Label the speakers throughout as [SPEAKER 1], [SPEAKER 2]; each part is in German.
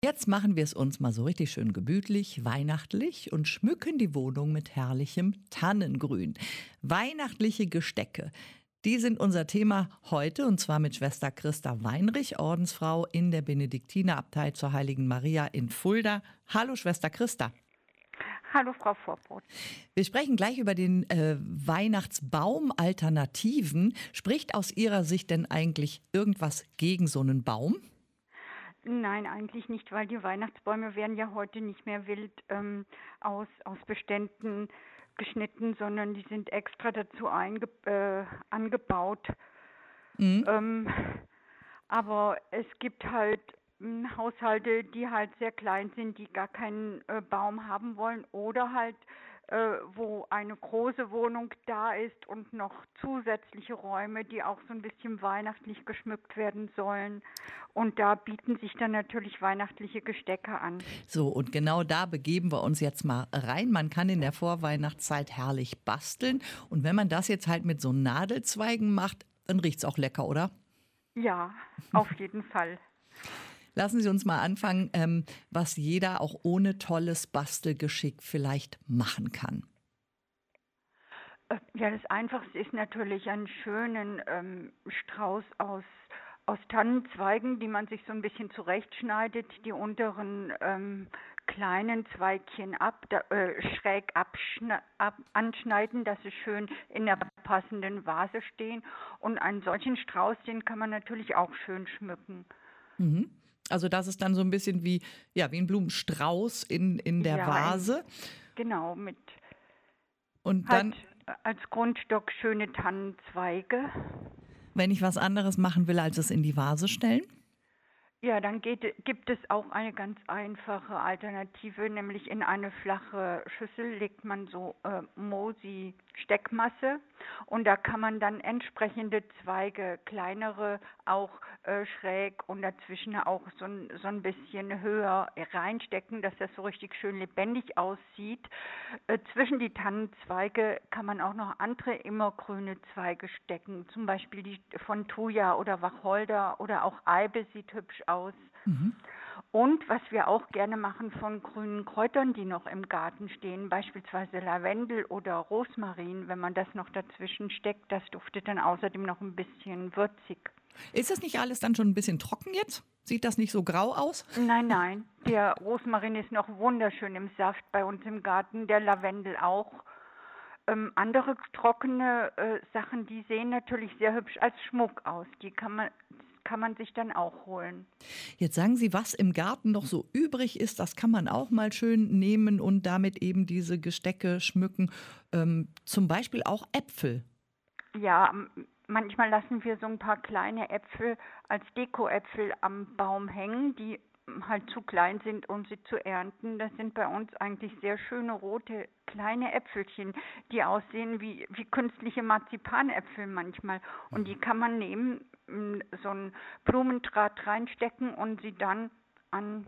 [SPEAKER 1] Jetzt machen wir es uns mal so richtig schön gemütlich, weihnachtlich und schmücken die Wohnung mit herrlichem Tannengrün. Weihnachtliche Gestecke. Die sind unser Thema heute und zwar mit Schwester Christa Weinrich, Ordensfrau in der Benediktinerabtei zur Heiligen Maria in Fulda. Hallo Schwester Christa.
[SPEAKER 2] Hallo Frau Vorbrot.
[SPEAKER 1] Wir sprechen gleich über den Weihnachtsbaum-Alternativen. Spricht aus Ihrer Sicht denn eigentlich irgendwas gegen so einen Baum?
[SPEAKER 2] Nein, eigentlich nicht, weil die Weihnachtsbäume werden ja heute nicht mehr wild aus Beständen geschnitten, sondern die sind extra dazu angebaut.
[SPEAKER 1] Mhm.
[SPEAKER 2] Aber es gibt halt Haushalte, die halt sehr klein sind, die gar keinen Baum haben wollen oder halt wo eine große Wohnung da ist und noch zusätzliche Räume, die auch so ein bisschen weihnachtlich geschmückt werden sollen. Und da bieten sich dann natürlich weihnachtliche Gestecke an.
[SPEAKER 1] So, und genau da begeben wir uns jetzt mal rein. Man kann in der Vorweihnachtszeit herrlich basteln. Und wenn man das jetzt halt mit so Nadelzweigen macht, dann riecht's auch lecker, oder?
[SPEAKER 2] Ja, auf jeden Fall.
[SPEAKER 1] Lassen Sie uns mal anfangen, was jeder auch ohne tolles Bastelgeschick vielleicht machen kann.
[SPEAKER 2] Ja, das Einfachste ist natürlich einen schönen Strauß aus Tannenzweigen, die man sich so ein bisschen zurechtschneidet, die unteren kleinen Zweigchen schräg anschneiden, dass sie schön in der passenden Vase stehen. Und einen solchen Strauß, den kann man natürlich auch schön schmücken.
[SPEAKER 1] Mhm. Also das ist dann so ein bisschen wie ein Blumenstrauß in der
[SPEAKER 2] Ja,
[SPEAKER 1] Vase.
[SPEAKER 2] genau, mit
[SPEAKER 1] Und
[SPEAKER 2] halt
[SPEAKER 1] dann,
[SPEAKER 2] als Grundstock schöne Tannenzweige.
[SPEAKER 1] wenn ich was anderes machen will, als es in die Vase stellen.
[SPEAKER 2] Ja, dann gibt es auch eine ganz einfache Alternative, nämlich in eine flache Schüssel legt man so Mosi-Steckmasse und da kann man dann entsprechende Zweige, kleinere auch schräg und dazwischen auch so ein bisschen höher reinstecken, dass das so richtig schön lebendig aussieht. Zwischen die Tannenzweige kann man auch noch andere immergrüne Zweige stecken, zum Beispiel die von Thuja oder Wacholder oder auch Eibe sieht hübsch aus. Und was wir auch gerne machen von grünen Kräutern, die noch im Garten stehen, beispielsweise Lavendel oder Rosmarin, wenn man das noch dazwischen steckt, das duftet dann außerdem noch ein bisschen würzig.
[SPEAKER 1] Ist das nicht alles dann schon ein bisschen trocken jetzt? Sieht das nicht so grau aus?
[SPEAKER 2] Nein, nein, der Rosmarin ist noch wunderschön im Saft bei uns im Garten, der Lavendel auch. Andere trockene Sachen, die sehen natürlich sehr hübsch als Schmuck aus. Die kann man sich dann auch holen.
[SPEAKER 1] Jetzt sagen Sie, was im Garten noch so übrig ist, das kann man auch mal schön nehmen und damit eben diese Gestecke schmücken. Zum Beispiel auch Äpfel.
[SPEAKER 2] Ja, manchmal lassen wir so ein paar kleine Äpfel als Dekoäpfel am Baum hängen, die halt zu klein sind, um sie zu ernten. Das sind bei uns eigentlich sehr schöne rote kleine Äpfelchen, die aussehen wie künstliche Marzipanäpfel manchmal. Und die kann man nehmen, so ein Blumendraht reinstecken und sie dann an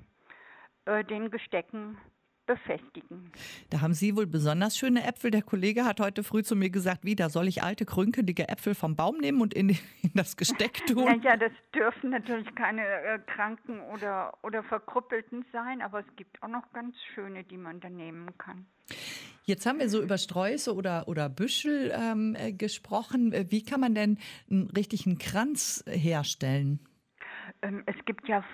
[SPEAKER 2] den Gestecken befestigen.
[SPEAKER 1] Da haben Sie wohl besonders schöne Äpfel. Der Kollege hat heute früh zu mir gesagt, da soll ich alte, krünkelige Äpfel vom Baum nehmen und in das Gesteck tun?
[SPEAKER 2] Naja, das dürfen natürlich keine kranken oder verkrüppelten sein, aber es gibt auch noch ganz schöne, die man da nehmen kann.
[SPEAKER 1] Jetzt haben wir so über Sträuße oder Büschel gesprochen. Wie kann man denn einen richtigen Kranz herstellen?
[SPEAKER 2] Es gibt ja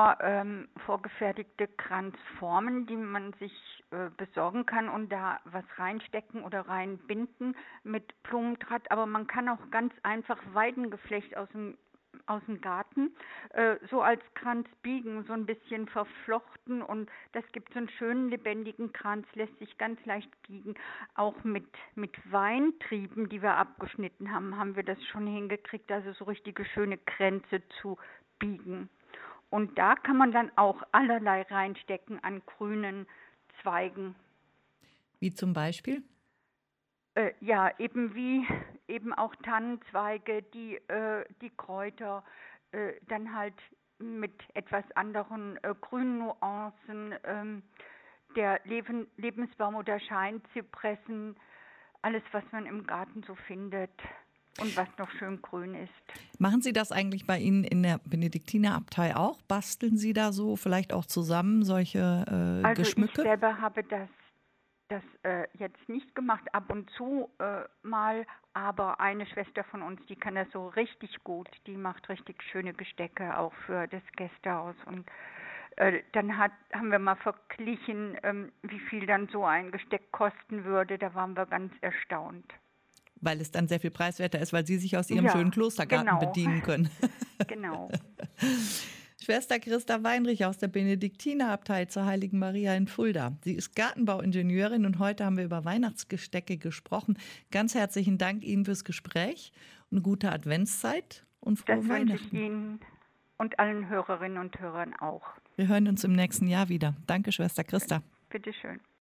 [SPEAKER 2] vorgefertigte Kranzformen, die man sich besorgen kann und da was reinstecken oder reinbinden mit Blumendraht. Aber man kann auch ganz einfach Weidengeflecht aus dem Garten so als Kranz biegen, so ein bisschen verflochten und das gibt so einen schönen lebendigen Kranz, lässt sich ganz leicht biegen. Auch mit Weintrieben, die wir abgeschnitten haben, haben wir das schon hingekriegt, also so richtige schöne Kränze zu biegen. Und da kann man dann auch allerlei reinstecken an grünen Zweigen.
[SPEAKER 1] Wie zum Beispiel?
[SPEAKER 2] Ja, eben auch Tannenzweige, die Kräuter, dann halt mit etwas anderen grünen Nuancen, der Lebensbaum oder Scheinzypressen, alles was man im Garten so findet. und was noch schön grün ist.
[SPEAKER 1] Machen Sie das eigentlich bei Ihnen in der Benediktinerabtei auch? Basteln Sie da so vielleicht auch zusammen solche
[SPEAKER 2] Also
[SPEAKER 1] Geschmücke?
[SPEAKER 2] ich selber habe das jetzt nicht gemacht, ab und zu mal, aber eine Schwester von uns, die kann das so richtig gut, die macht richtig schöne Gestecke auch für das Gästehaus und dann haben wir mal verglichen, wie viel dann so ein Gesteck kosten würde, da waren wir ganz erstaunt.
[SPEAKER 1] Weil es dann sehr viel preiswerter ist, weil Sie sich aus Ihrem schönen
[SPEAKER 2] Ja,
[SPEAKER 1] Klostergarten
[SPEAKER 2] genau,
[SPEAKER 1] bedienen können.
[SPEAKER 2] genau.
[SPEAKER 1] Schwester Christa Weinrich aus der Benediktinerabtei zur Heiligen Maria in Fulda. Sie ist Gartenbauingenieurin und heute haben wir über Weihnachtsgestecke gesprochen. Ganz herzlichen Dank Ihnen fürs Gespräch und eine gute Adventszeit und
[SPEAKER 2] Das
[SPEAKER 1] frohe
[SPEAKER 2] wünsche ich
[SPEAKER 1] Weihnachten.
[SPEAKER 2] Ihnen und allen Hörerinnen und Hörern auch.
[SPEAKER 1] Wir hören uns im nächsten Jahr wieder. Danke, Schwester Christa.
[SPEAKER 2] Bitteschön.